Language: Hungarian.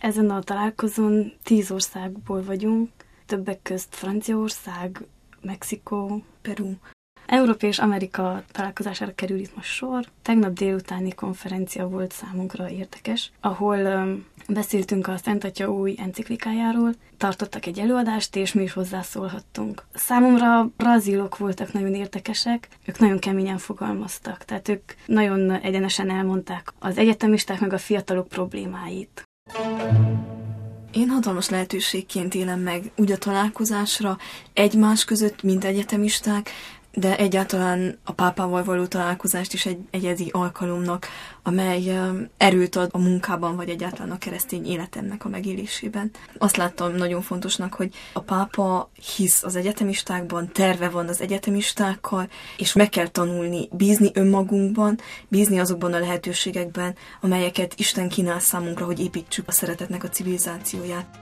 Ezen a találkozón 10 országból vagyunk, többek közt Franciaország, Mexikó, Peru. Európa és Amerika találkozására kerül itt most sor. Tegnap délutáni konferencia volt számunkra érdekes, ahol beszéltünk a Szent Atya új enciklikájáról, tartottak egy előadást, és mi is hozzászólhattunk. Számomra a brazilok voltak nagyon érdekesek, ők nagyon keményen fogalmaztak, tehát ők nagyon egyenesen elmondták az egyetemisták meg a fiatalok problémáit. Én hatalmas lehetőségként élem meg úgy a találkozásra egymás között, mint egyetemisták, de egyáltalán a pápával való találkozást is egy egyedi alkalomnak, amely erőt ad a munkában, vagy egyáltalán a keresztény életemnek a megélésében. Azt láttam nagyon fontosnak, hogy a pápa hisz az egyetemistákban, terve van az egyetemistákkal, és meg kell tanulni, bízni önmagunkban, bízni azokban a lehetőségekben, amelyeket Isten kínál számunkra, hogy építsük a szeretetnek a civilizációját.